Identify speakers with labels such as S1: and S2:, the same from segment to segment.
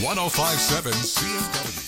S1: 1057 CFW.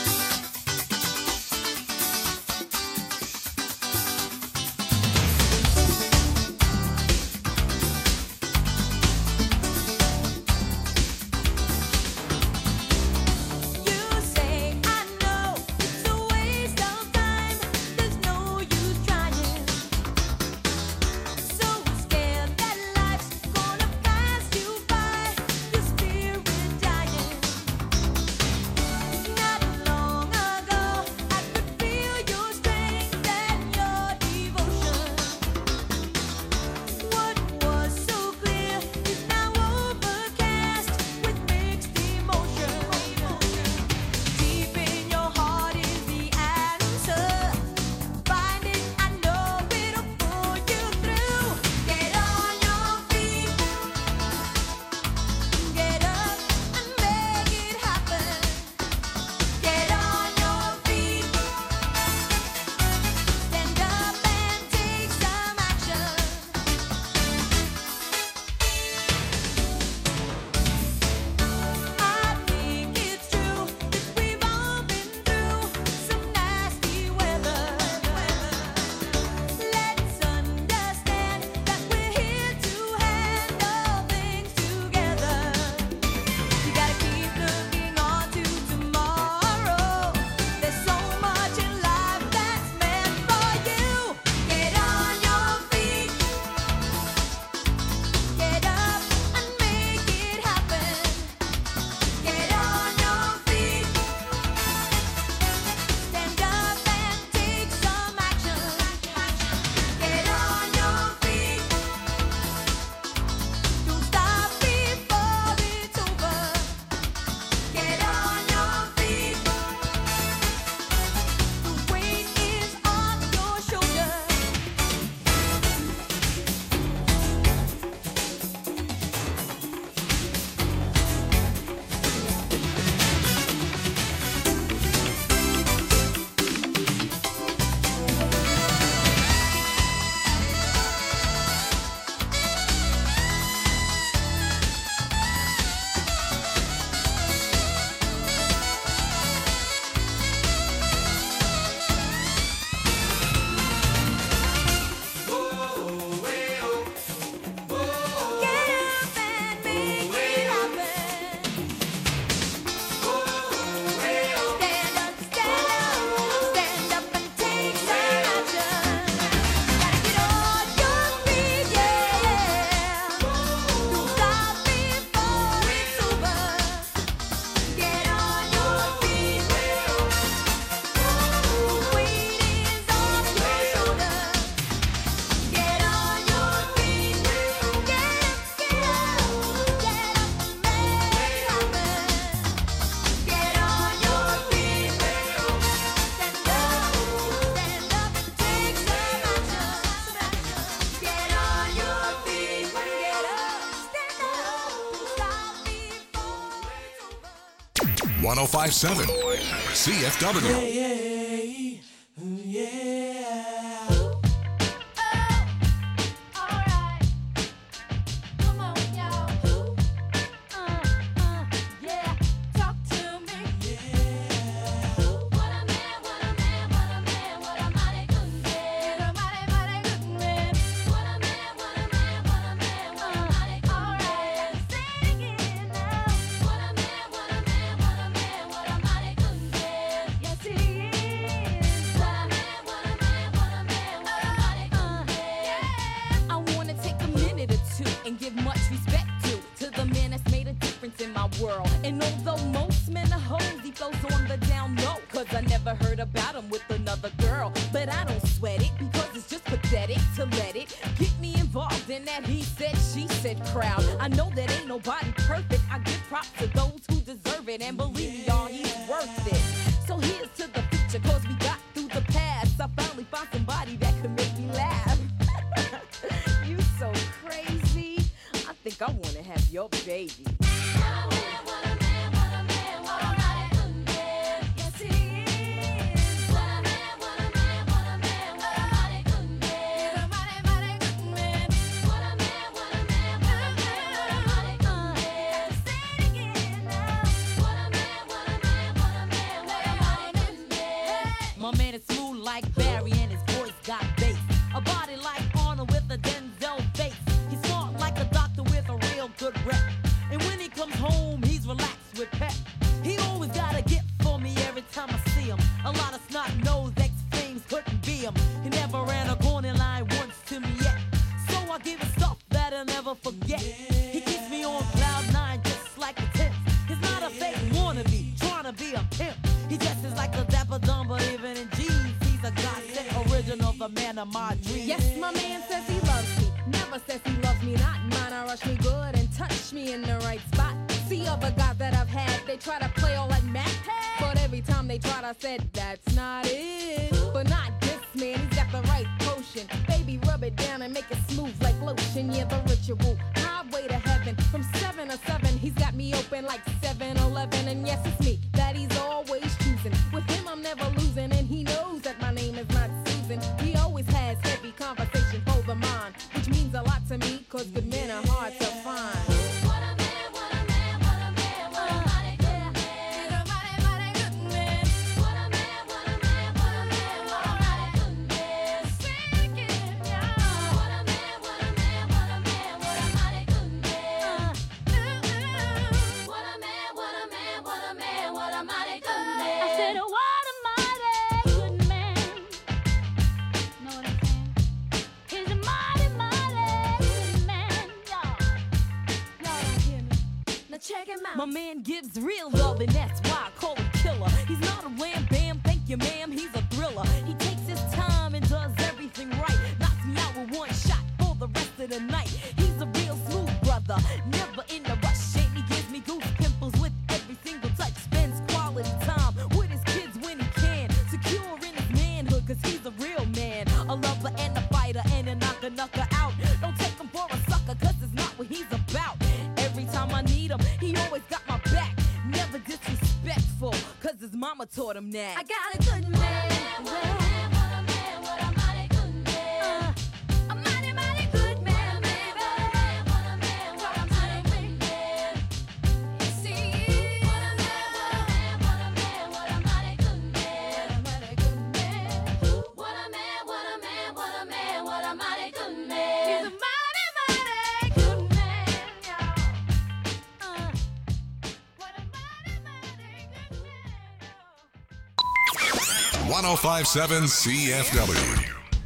S1: #1057 CFW.
S2: And although most men are hoes, he flows on the down low. Cause I never heard about him with another girl. But I don't sweat it, because it's just pathetic to let it get me involved in that he said, she said crowd. I know that ain't nobody perfect. I give props to those who deserve it. And believe me, y'all, he's worth it. So here's to the future, cause we got through the past. I finally found somebody that could make me laugh. You so crazy. I think I wanna have your baby. of my dreams. Yes, my man says he loves me, never says he loves me not. Mine, I rush me good and touch me in the right spot. See other guys that I've had, they try to play all like Mac. But every time they tried, I said, that's not it. But not this man, he's got the right potion. Baby, rub it down and make it smooth like lotion. Yeah, the ritual, highway to heaven. From 7 to 7, he's got me open like 7-Eleven. And yes, it's me that he's always choosing. With him, I'm never losing. And he knows that my name is not Susan. He always has heavy conversation for the mind, which means a lot to me, cause good men are hard to find. My man gives real love, and that's why I call him killer. He's not a wham bam, thank you ma'am, he's a thriller. He takes his time and does everything right. Knocks me out with one shot for the rest of the night. He's a real smooth brother, never in a rush. Shake me, gives me goose pimples with every single touch. Spends quality time with his kids when he can. Secure in his manhood, cause he's a real man. A lover and a fighter and a knocker out. Don't take him for a sucker, cause it's not what he's about. Every time I need him, he always got my back. Never disrespectful, cause his mama taught him that. I got a good man. What a man, what a man, what a mighty good man. A mighty, mighty good man, baby. What a man, what a mighty good man. You see, what a man, what a man, what a mighty good man. What a mighty good man. What a man, what a man, what a man, what a mighty good man. He's a mighty, mighty good man, y'all.
S1: 1057 CFW.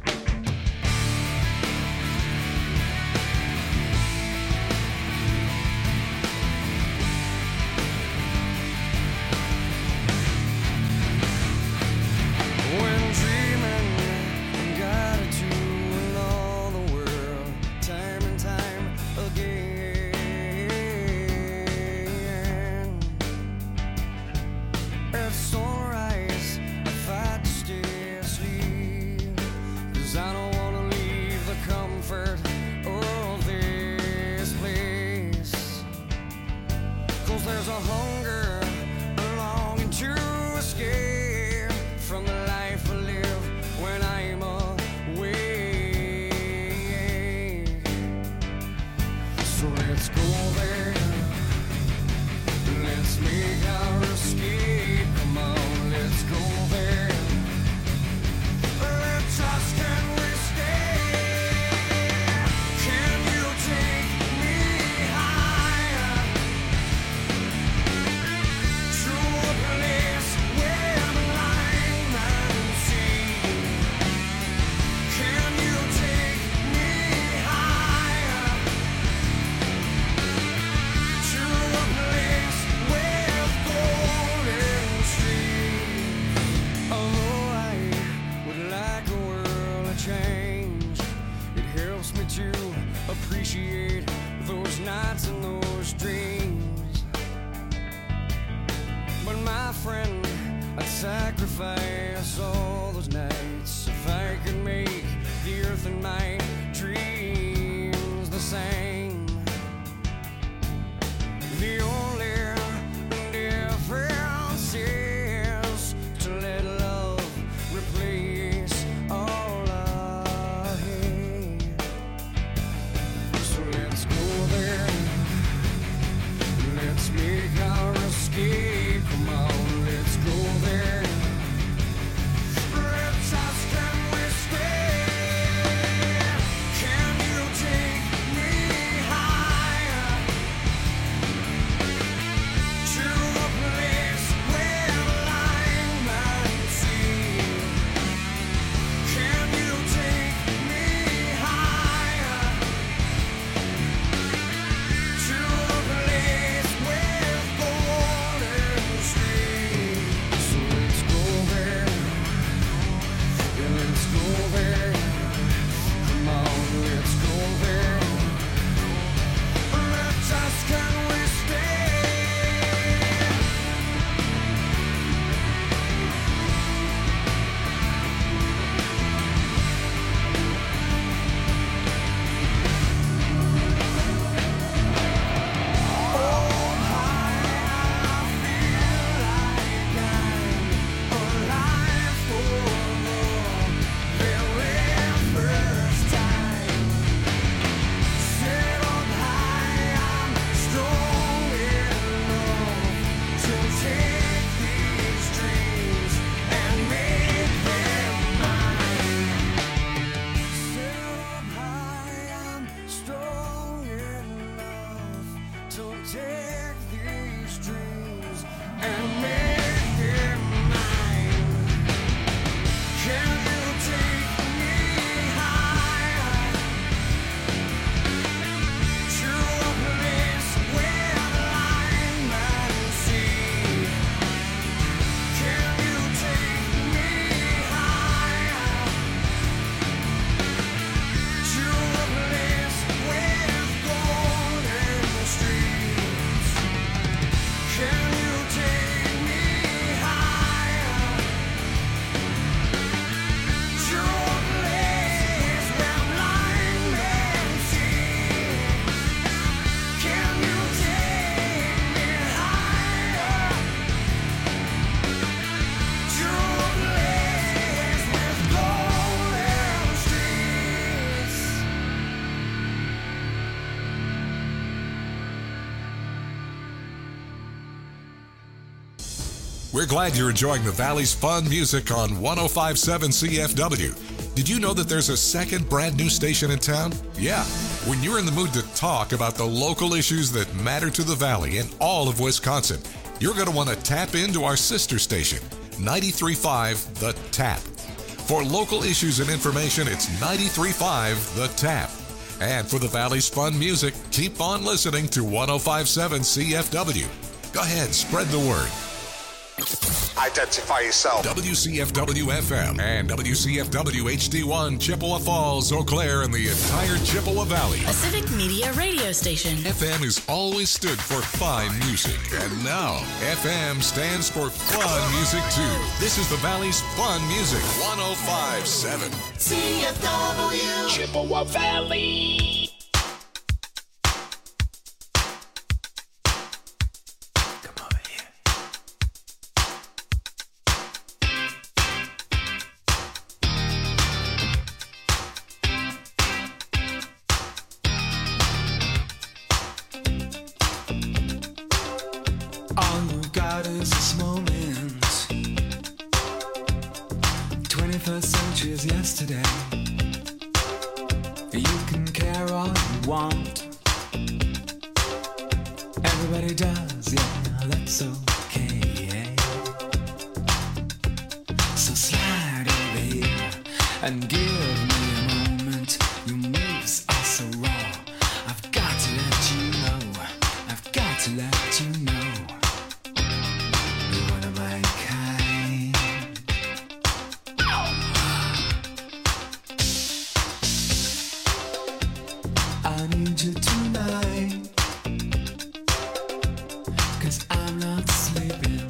S3: Appreciate those nights and those dreams. But my friend, I'd sacrifice all those nights if I could make the earth and my dreams the same. The only difference is to let love replace all I hate. So let's go there, let's make our escape. Come on, let's go there. Let's ask, can we stay? Don't take these dreams and make them mine. Can you take me higher to a place where line and sea? Can you take me higher to a place with golden streets? Can you take me higher to a place where blind men see? Can you take me higher to a place with golden streets?
S1: We're glad you're enjoying the Valley's fun music on 105.7 CFW. Did you know that there's a second brand new station in town? Yeah. When you're in the mood to talk about the local issues that matter to the Valley and all of Wisconsin, you're going to want to tap into our sister station, 93.5 The Tap. For local issues and information, it's 93.5 The Tap. And for the Valley's fun music, keep on listening to 105.7 CFW. Go ahead, spread the word.
S4: Identify yourself.
S1: WCFW FM and WCFW HD1 Chippewa Falls, Eau Claire, and the entire Chippewa Valley.
S5: A civic media radio station.
S1: FM has always stood for fine music, and now FM stands for fun music too. This is the Valley's fun music, 105.7
S4: CFW.
S6: Chippewa Valley.
S3: All you've got is this moment. 21st century is yesterday. You can care all you want. Everybody does, yeah, that's okay. So slide over here and give me a moment. Your moves are so raw. I've got to let you know. I've got to let you know. You're one of my kind. I need you tonight, 'cause I'm not sleeping.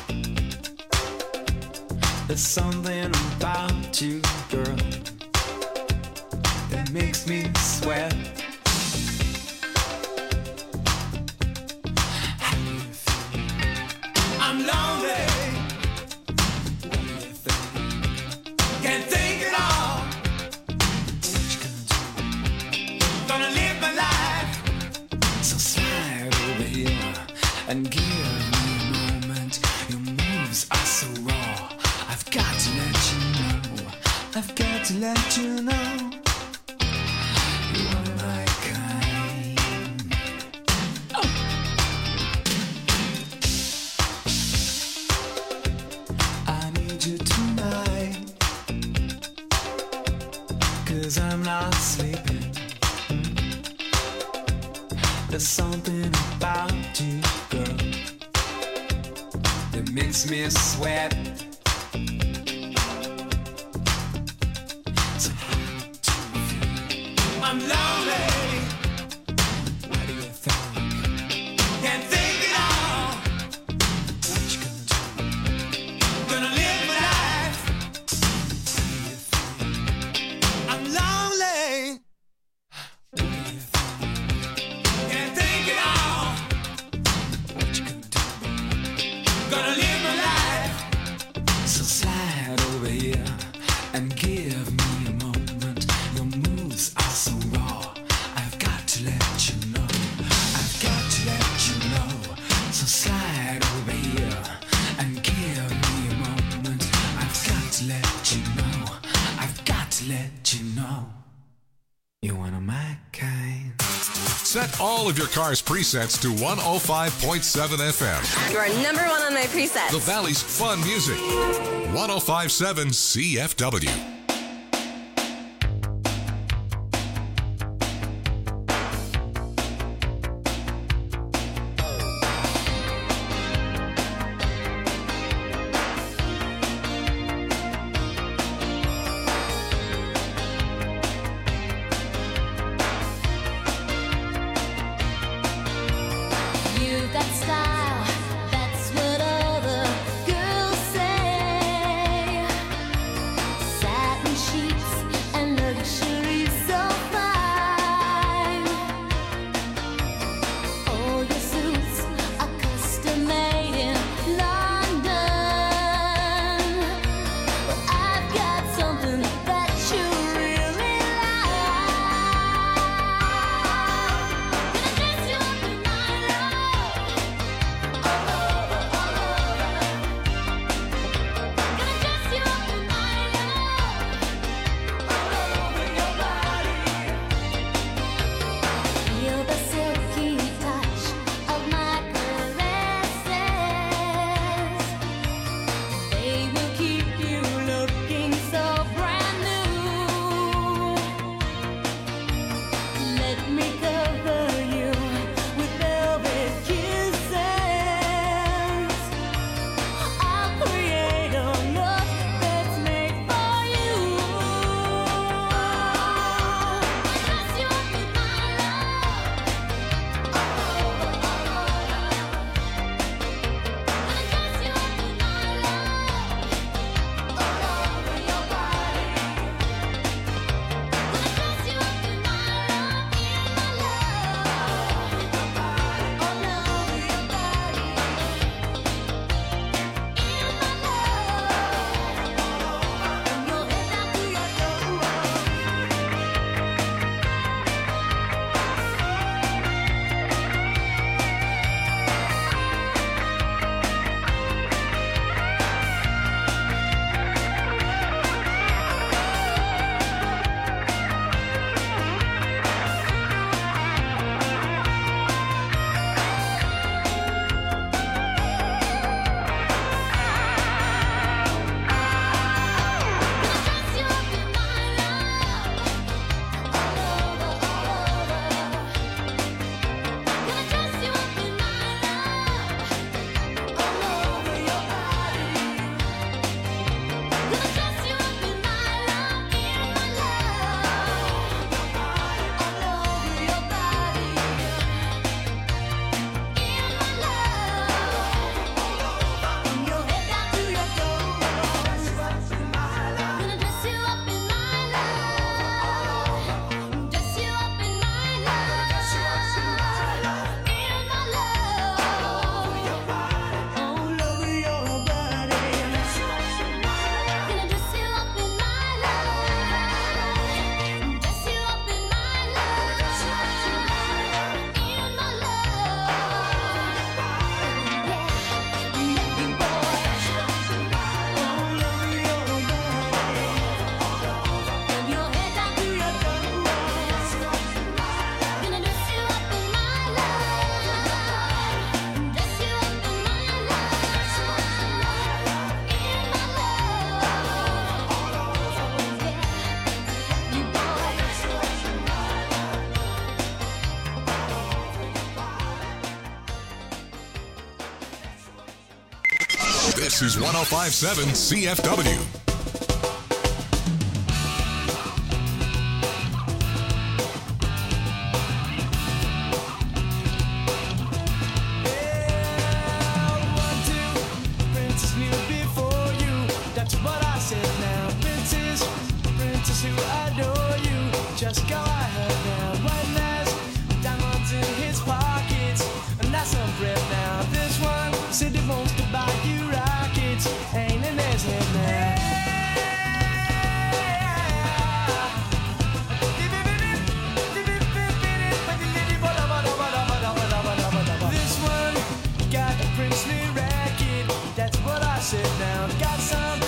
S3: There's something about you, girl, that makes me sweat. How do you feel? I'm lonely. What do you think? Can't think at all. What you gonna do? Gonna live my life. So slide over here and give me a moment. Your moves are so raw. I've got to let you know. I've got to let you know. You're one of my kind. Oh. I need you tonight, 'cause I'm not sleeping. There's something about you, girl, that makes me sweat. So how do you feel? I'm lonely. What do you think? Can't think at all. What you gonna do? Gonna live my life. How do you feel? I'm lonely. What do you think? Can't think at all. What you gonna do? Gonna live my life. So slide over here and give me a moment. Your moves are so raw. I've got to let you know. I've got to let you know. So slide over here and give me a moment. I've got to let you know. I've got to let you know. You're one of my kind.
S1: Set all of your car's presets to 105.7 FM.
S7: You are number one on my presets.
S1: The Valley's fun music. 105.7 CFW. This is 105.7 CFW.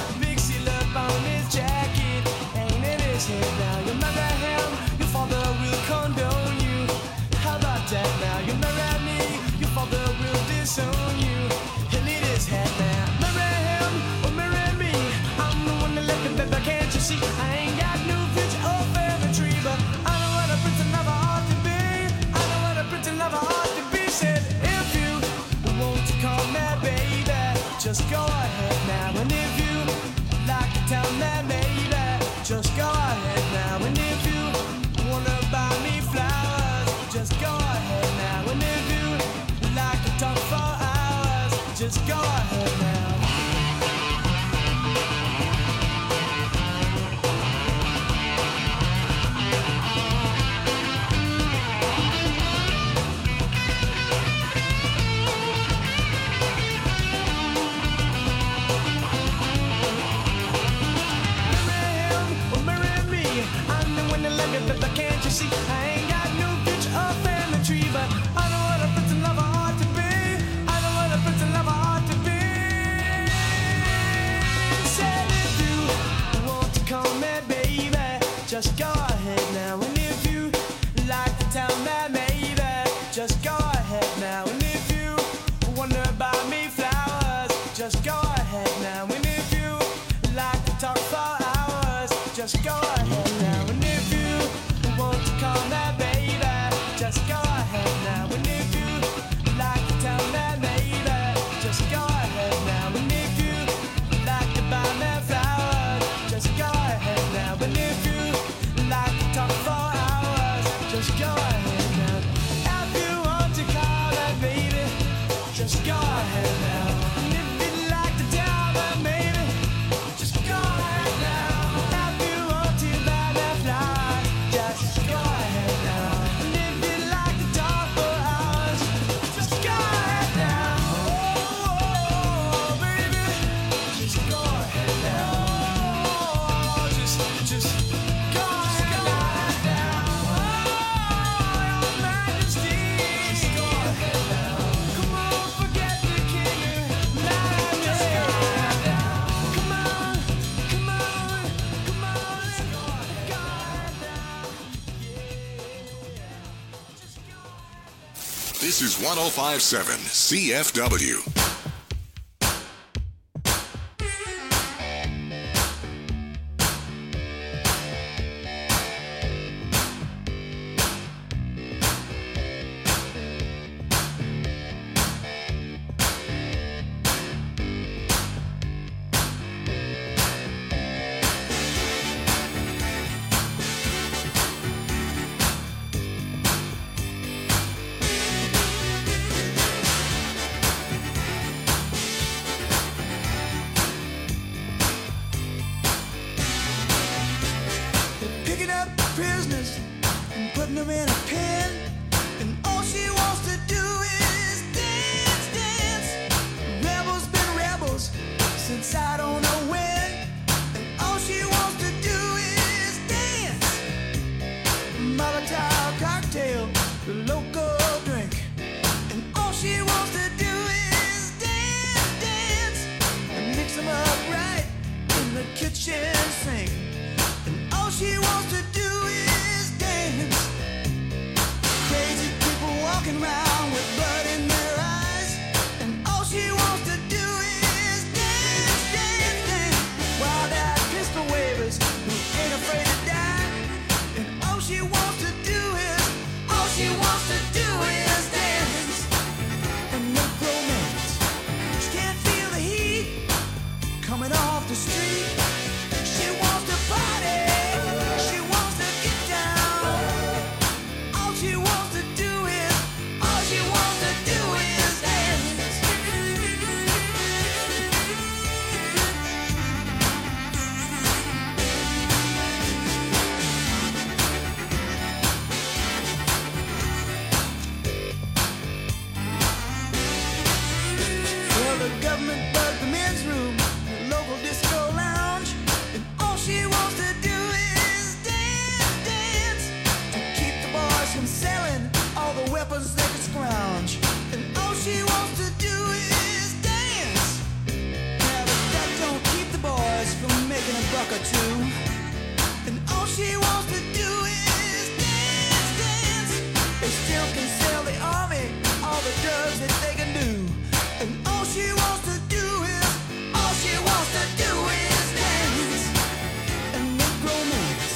S3: Now you remember him, your father will just go ahead now. If you want to call that baby, just go ahead now. And if you'd like to tell that maybe, just go ahead now. If you want to buy that flower, just go ahead now. And if you'd like to talk for hours, just go ahead now. Oh, baby, just go ahead now. Oh, just go ahead now. Oh, your Majesty, just go ahead now. Come on, forget the king. Now just go ahead now. Come on, come on, come on, let's go ahead now. Yeah, just go ahead.
S1: This is 1057 CFW.
S3: Picking up prisoners and putting them in a pen, and all she wants to do is dance, dance. Rebels been rebels since I don't know when, and all she wants to do is dance. Molotov cocktail, the local drink, and all she wants to do is dance, dance, and mix them up right in the kitchen sink. And all she wants to do is dance. Crazy people walking around with blood in their eyes. And all she wants to do is dance, dance, dance. While that pistol wavers who ain't afraid to die. And all she wants to do is, all she wants to do is dance. And make romance. She can't feel the heat coming off the street. She wants to party. She wants to get down. All she wants to do is, all she wants to do is dance. Well, the government bugged the men's room, the local disco lounge, and all she wants to do is dance, dance, to keep the boys from selling all the weapons they can scrounge. And all she wants to do is dance. Now, but that don't keep the boys from making a buck or two. And all she wants to do is dance, dance. They still can sell the army all the drugs that they can do. And all she wants to do is, all she wants to do is dance and make romance.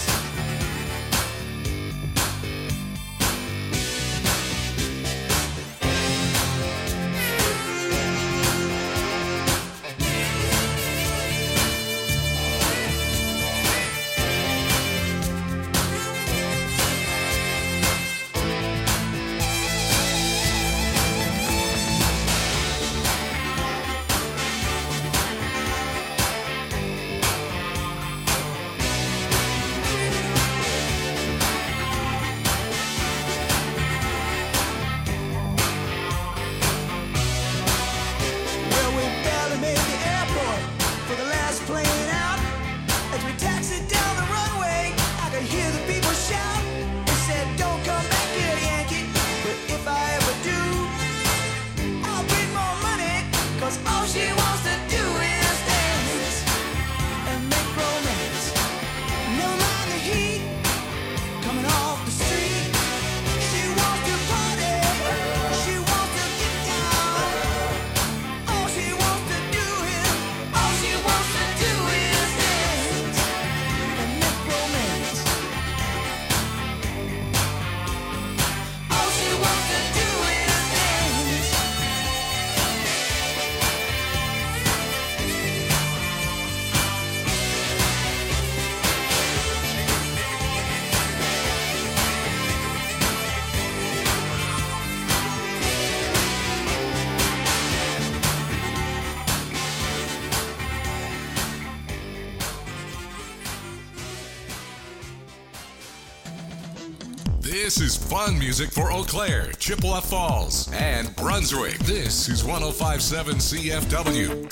S1: This is fun music for Eau Claire, Chippewa Falls, and Brunswick. This is 105.7 CFW.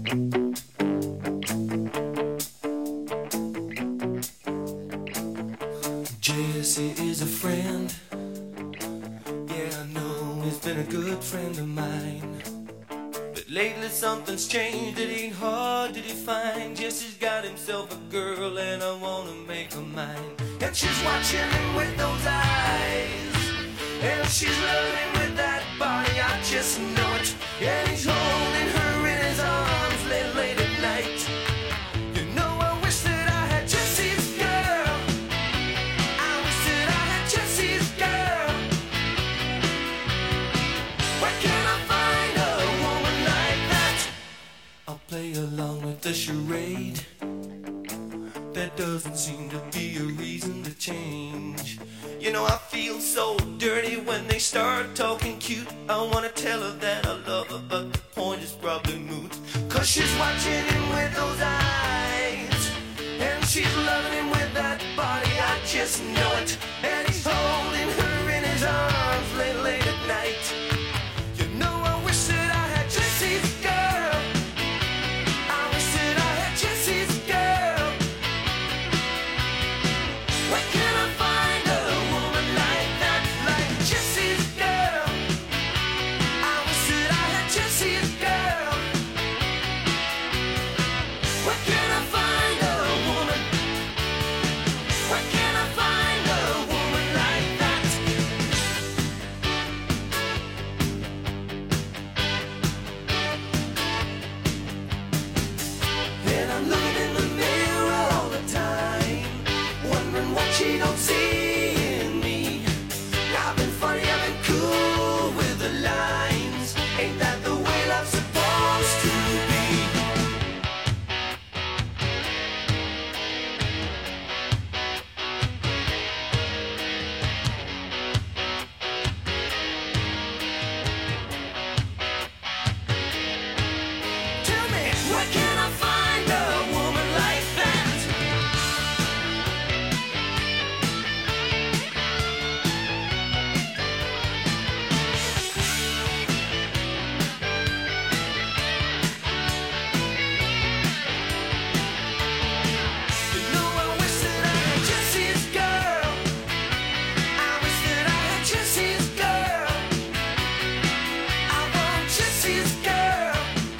S3: Jesse is a friend. Yeah, I know he's been a good friend of mine. But lately something's changed, it ain't hard to define. Jesse's got himself a girl and I wanna make her mine. And she's watching him with those eyes, and she's loving him with that body, I just know it. And he's holding her in his arms late at night. You know I wish that I had Jesse's girl. I wish that I had Jesse's girl. Where can I find a woman like that? I'll play along with the charade. There doesn't seem to be a reason to change. You know I feel so dirty when they start talking cute. I wanna tell her that I love her, but the point is probably moot. Cause she's watching him with those eyes, and she's loving him with that body, I just know it. And he's holding her in his arms late at night. You know I wish that I had Jesse's girl. I wish that I had Jesse's girl. Where can I find a woman like that, like Jesse's girl? I wish that I had Jesse's girl. Where can I find a woman? Where can I find a woman like that? And I'm looking in the mirror all the time, wondering what she don't see in me. I've been funny, I've been cool with the lines. Ain't that the way love's supposed to be? Tell me, where can I find a woman like that? You know I wish that I had Jesse's girl. I wish that I had Jesse's girl. I want Jesse's girl.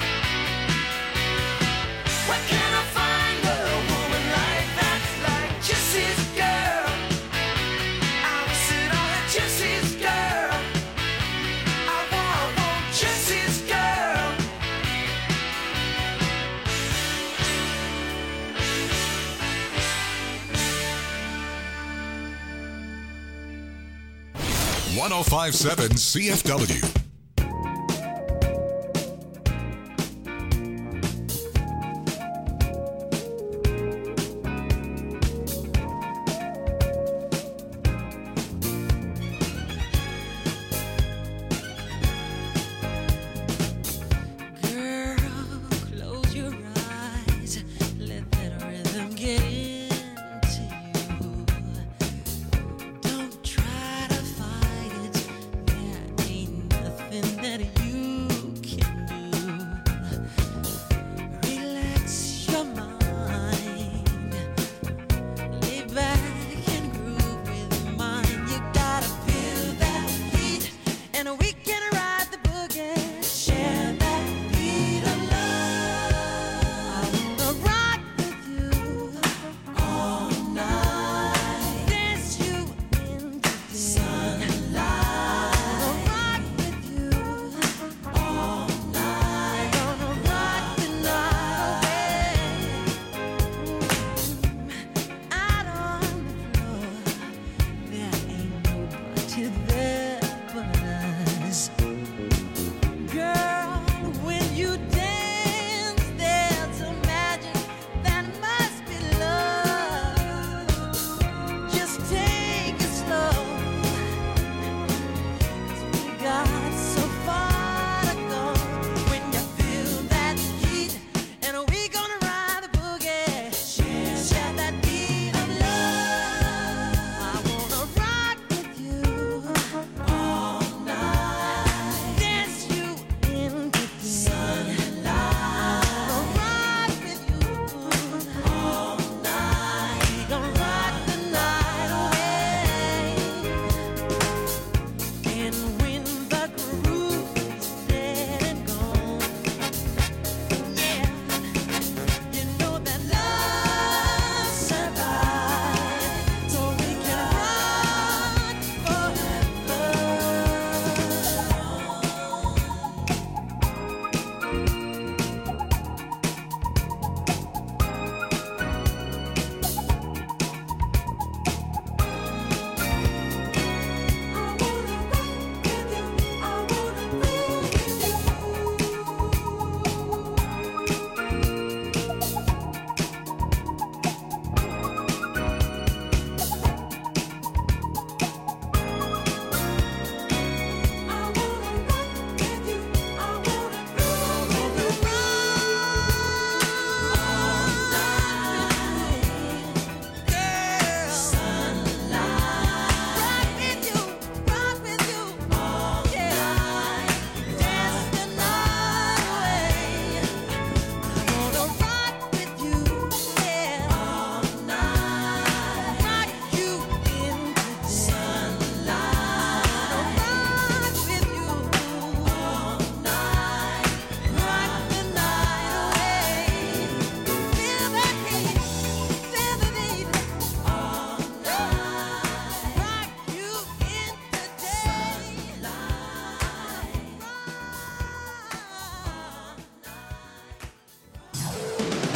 S3: Where can I find a woman like that, like Jesse's girl? I wish that I had Jesse's girl. I want Jesse's girl.
S1: 105.7 CFW.
S7: Girl, close your eyes. Let that rhythm get into you. Don't try to fight it. There ain't nothing that you can do. Relax your mind. Lay back and groove with mine. You gotta feel that heat, and we can ride the boogie. Share that beat of love. I wanna rock with you all night. Dance you into the sunlight. I wanna rock with you all night. Gonna rock the night away. Out on the floor, there ain't nobody there but us. Girl, when you dance, there's a magic that must be love. Just take it slow, 'cause we got so far to go. When you feel that heat, and we gonna ride the boogie. Share that beat of love. I wanna rock with you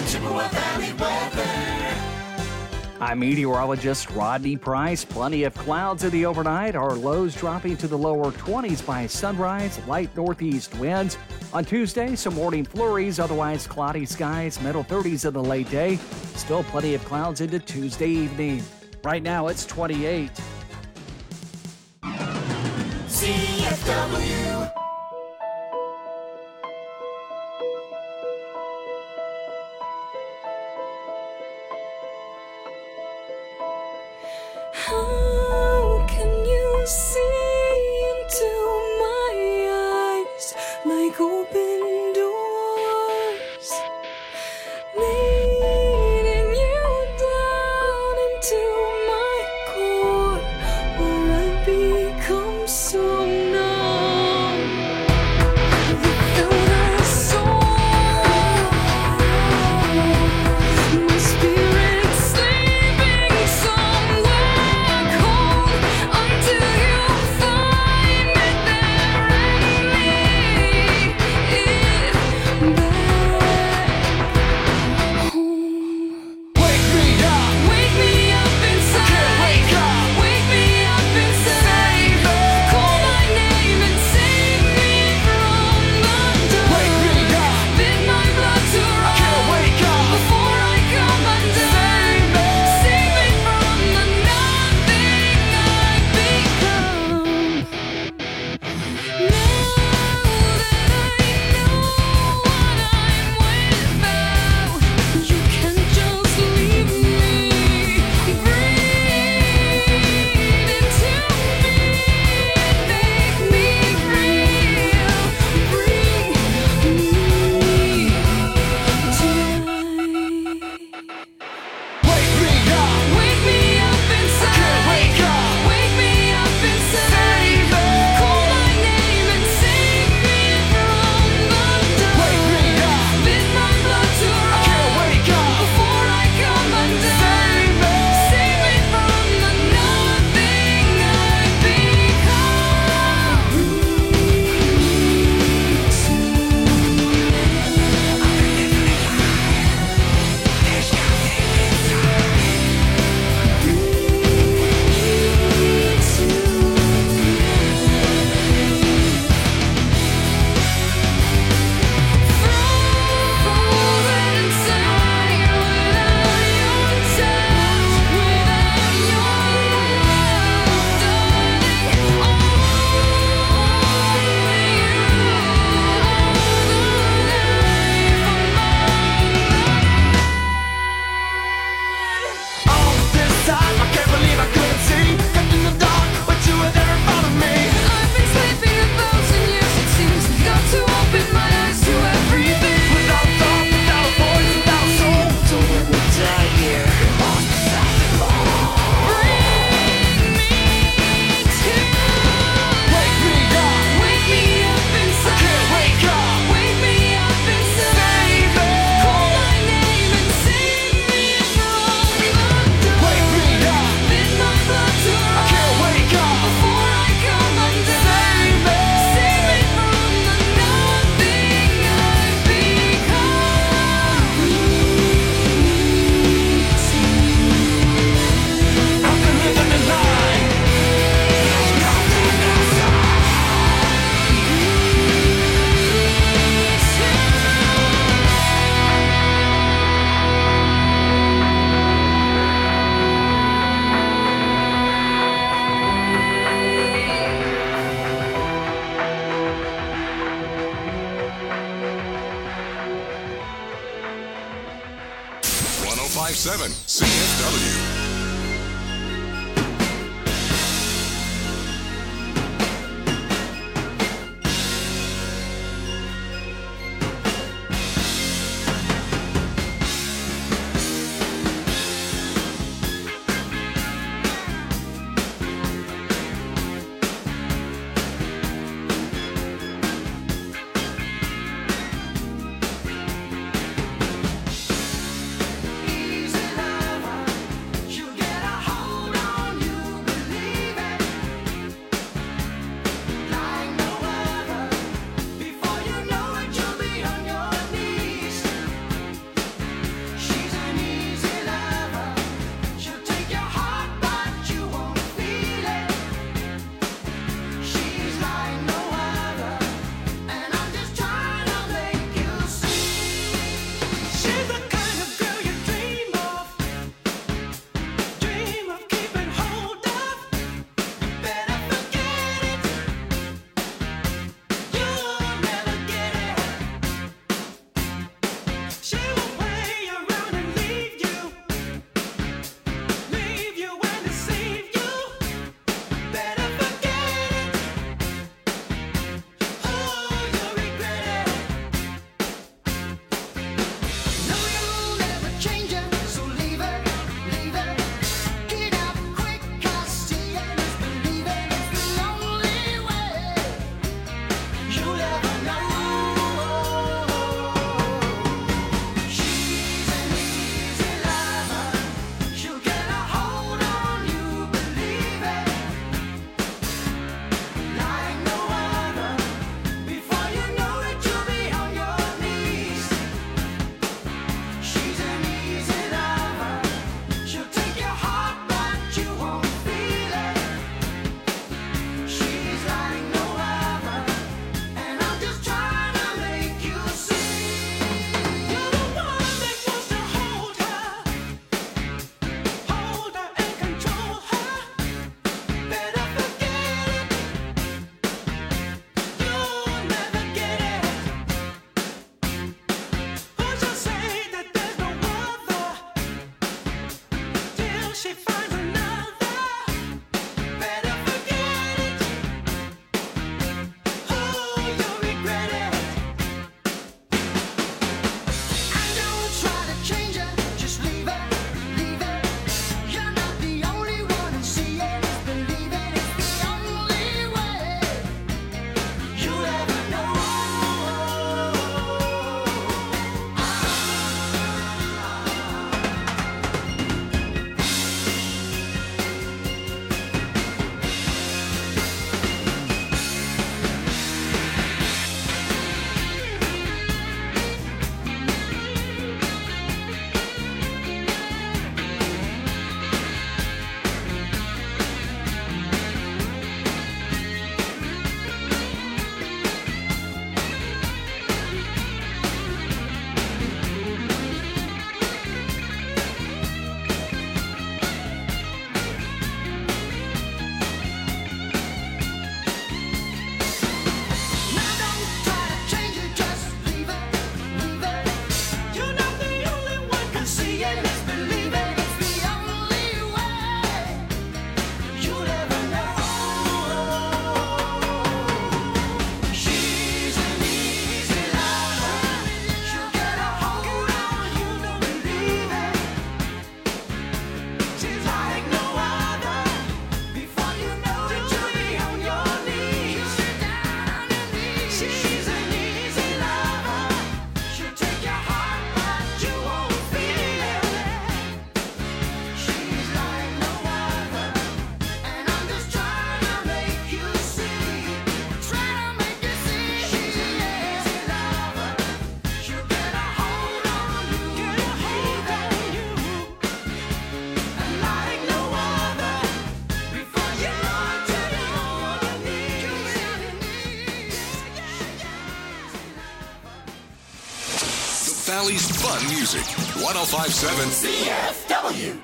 S4: Chippewa Valley weather.
S8: I'm meteorologist Rodney Price. Plenty of clouds in the overnight. Our lows dropping to the lower 20s by sunrise. Light northeast winds. On Tuesday, some morning flurries. Otherwise, cloudy skies. Middle 30s in the late day. Still plenty of clouds into Tuesday evening. Right now, it's 28.
S4: CFW.
S7: How can you see into my eyes like open doors, leading you down into my core, where I become so numb without a soul. My spirit sleeping somewhere cold until you find it there and lead it back home. Wake me up inside. Wake me up inside. Call my name and save me from the dark. Bid my blood to run before I come undone. Save me from the nothing I've become. Now that I know what I'm without, you can just leave me. Breathe into me, make me real. Bring me tonight. Wake me up inside. Wake me up inside. Call my name and save me from the dark. Bid my blood to run before I come undone. Save me from the nothing I've I've been sleeping 1,000 years, it seems. Got to open my eyes to everything. Without thought, without a voice, without soul. So when we die here, lost beside the law. Bring me to life. Wake me up inside. Wake me up inside. Call my name and save me from the dark. Bid my blood to run before I come undone. Save me from the nothing I've become.
S3: I've been living a lie. There's nothing outside.
S1: .1057 CFW.
S3: Easy lover,
S1: Valley's fun music. 105.7
S4: CFW.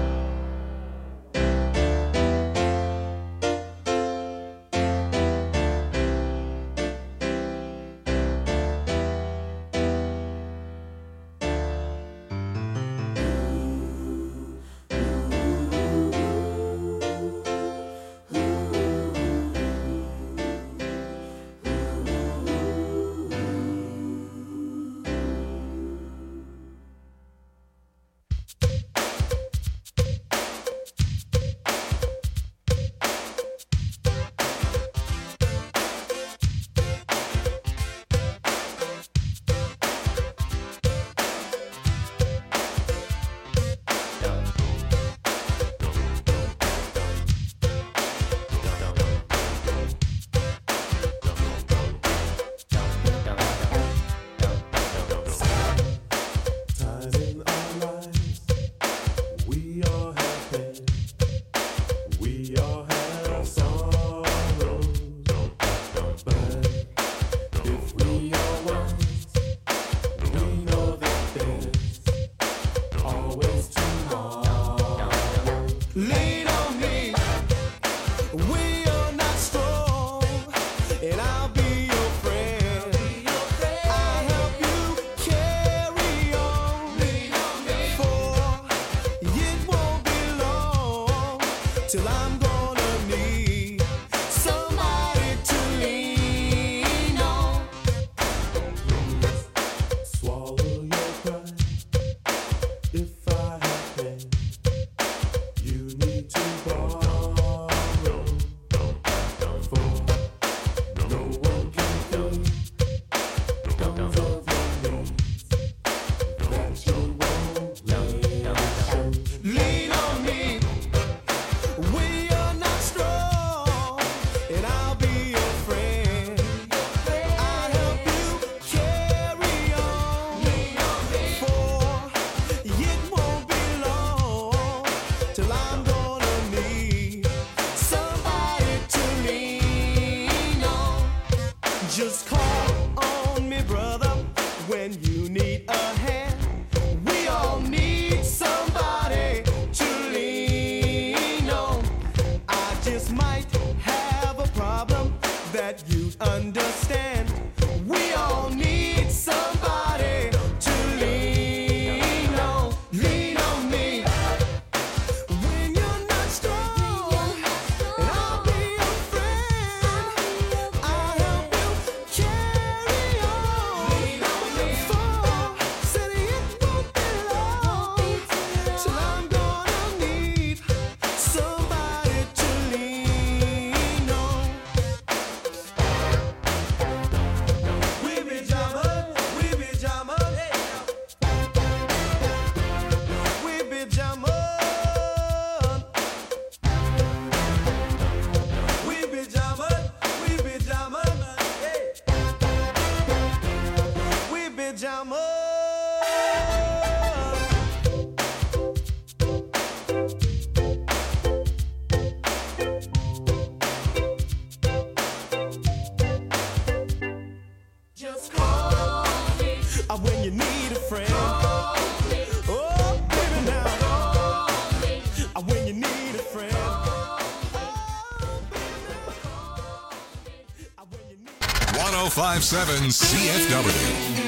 S1: .105.7 CFW.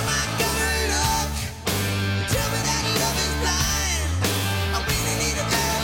S9: Tell me that love is blind. I really need a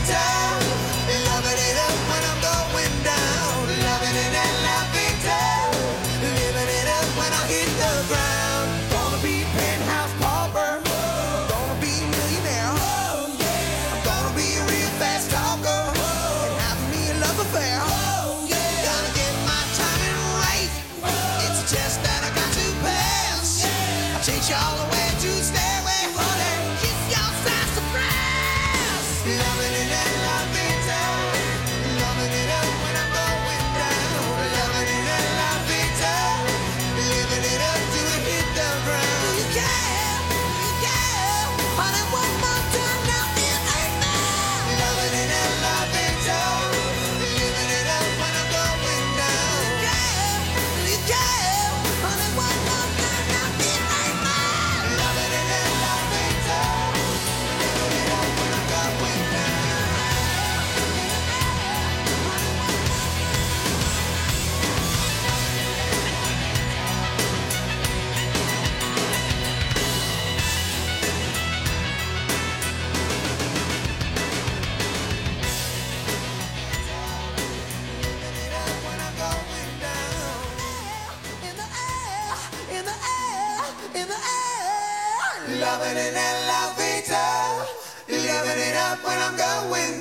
S3: Vita. Loving it up when I'm going down. Loving it at La Vita. Living it up when I hit the ground. Gonna be penthouse pauper. Gonna be millionaire. I'm gonna be a real fast talker. And have me a love affair. Gonna get my timing right. It's a test that I got to pass. I'll take you all the way to Stairway, honey. Kiss your sassafras. Loving it at La Vita. Loving it up when I'm going down. Loving it at La Vita. Living it up till it hit the ground. You can, honey, one more time now in amen. Loving it at La Vita. Living it up when I'm going down. You can, honey, one more time now in amen. Loving it at La Vita. Living it up when I'm going down. Loving it at La Vita. Loving it up when I'm going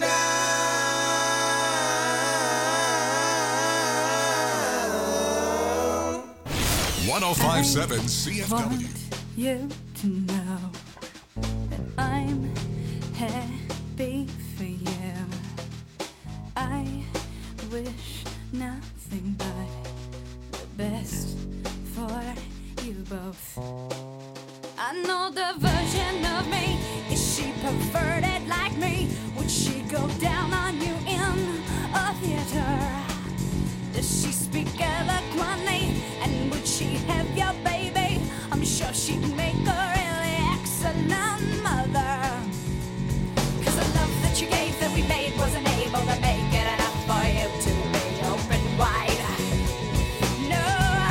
S3: down.
S1: 1057 CFW.
S9: You to know that I'm happy for you. I wish nothing but the best for you both. I know the version of me. Is she perverted like me? Would she go down on you in a theater? Does she speak eloquently? And would she have your baby? I'm sure she'd make a really excellent mother. 'Cause the love that you gave that we made wasn't able to make it enough for you to be open wide. No.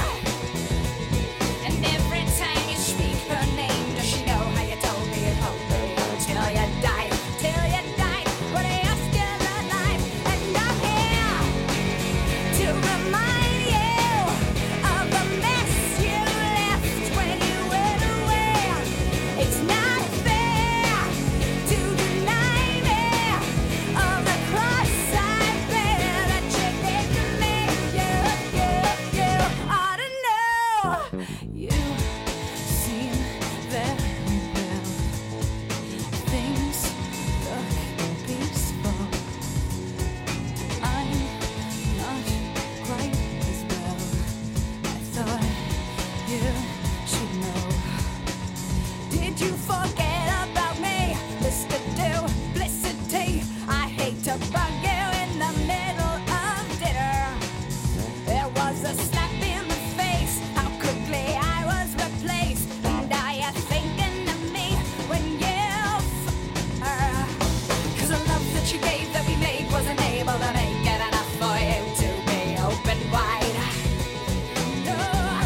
S9: And every time you speak her name, does she know how you told me you'd hold her till you died? Till you died, but you're still alive. And I'm here to remind you of the mess you left when you went away. It's not fair to deny me of the cross I bear that you did to me. You ought to know. You seem very well. Things look peaceful. I'm not quite as well. I thought you should know. Did you forget about me, Mr. Duplicity? I hate to bug you in the middle of dinner. There was a slap in the face, how quickly I was replaced. And are you thinking of me when you her? 'Cause the love that you gave that we made wasn't able to make it enough for you to be open wide. No.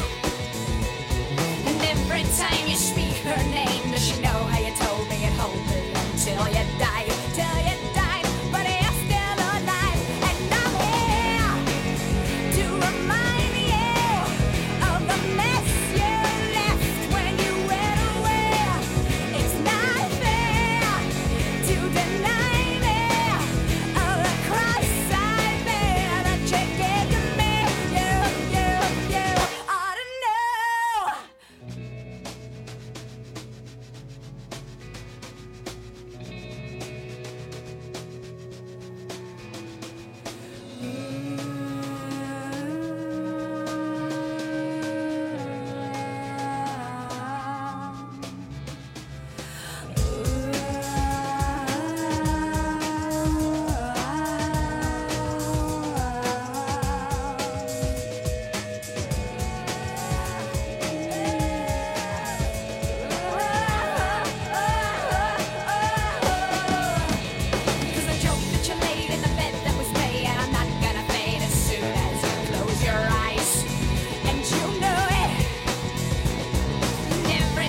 S9: And every time you speak her name, does she know how you told me you'd hold her until you died? Till you died, but you're still alive. And I'm here to remind you of the mess you left when you went away. It's not fair to deny me of the cross I bear that you gave to me. You ought to know.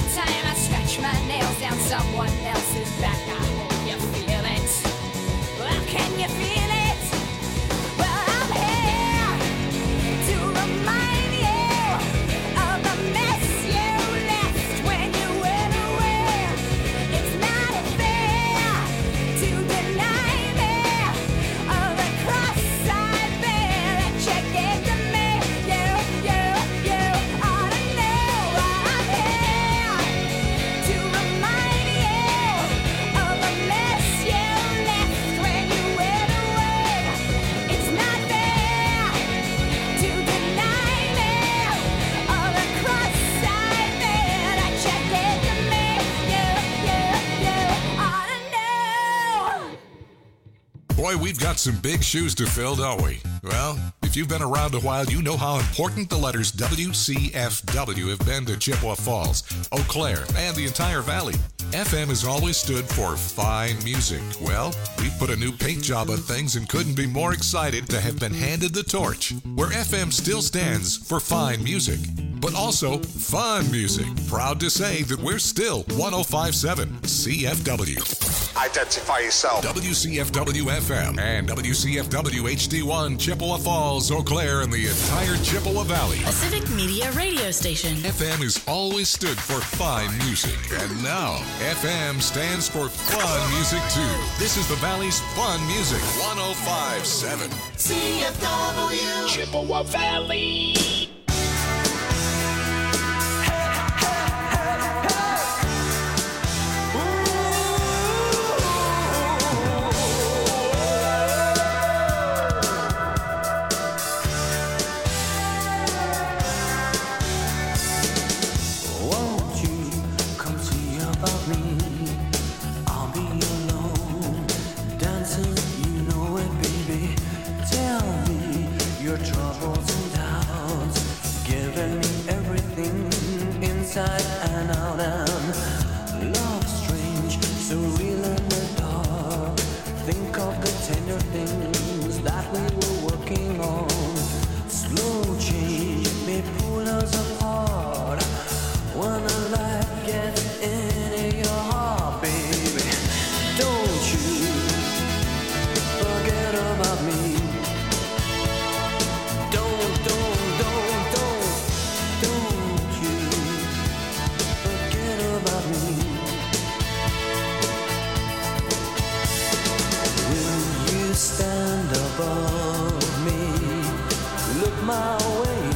S9: someone else's back. I hope you feel it. Well,
S1: Boy, we've got some big shoes to fill, don't we? Well, if you've been around a while, you know how important the letters WCFW have been to Chippewa Falls, Eau Claire, and the entire valley. FM has always stood for fine music. Well, we put a new paint job on things and couldn't be more excited to have been handed the torch, where FM still stands for fine music, but also fun music. Proud to say that we're still 105.7 CFW.
S10: Identify yourself.
S1: WCFW FM and WCFW HD1 Chippewa Falls, Eau Claire, and the entire Chippewa Valley.
S5: A civic media radio station.
S1: FM has always stood for fine music, and now FM stands for fun music too. This is the Valley's fun music, 105.7
S4: CFW.
S6: Chippewa Valley.